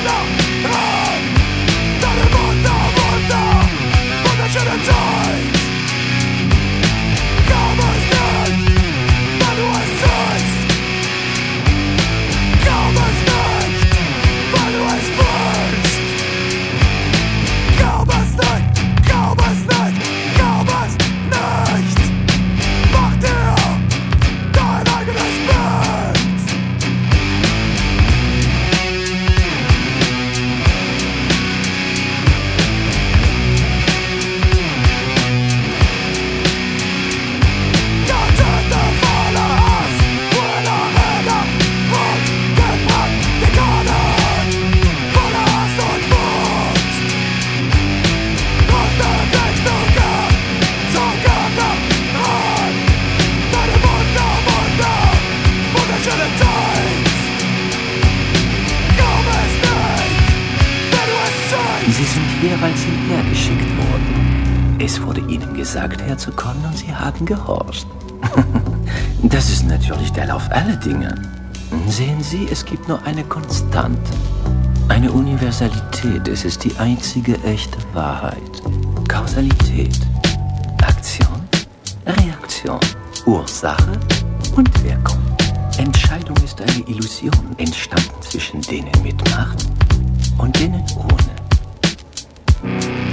Sie sind hier, weil Sie hergeschickt wurden. Es wurde Ihnen gesagt, herzukommen, und Sie haben gehorcht. Das ist natürlich der Lauf aller Dinge. Sehen Sie, es gibt nur eine Konstante. Eine Universalität. Es ist die einzige echte Wahrheit. Kausalität. Aktion, Reaktion, Ursache und Wirkung. Entscheidung ist eine Illusion, entstanden zwischen denen mit Macht und denen ohne.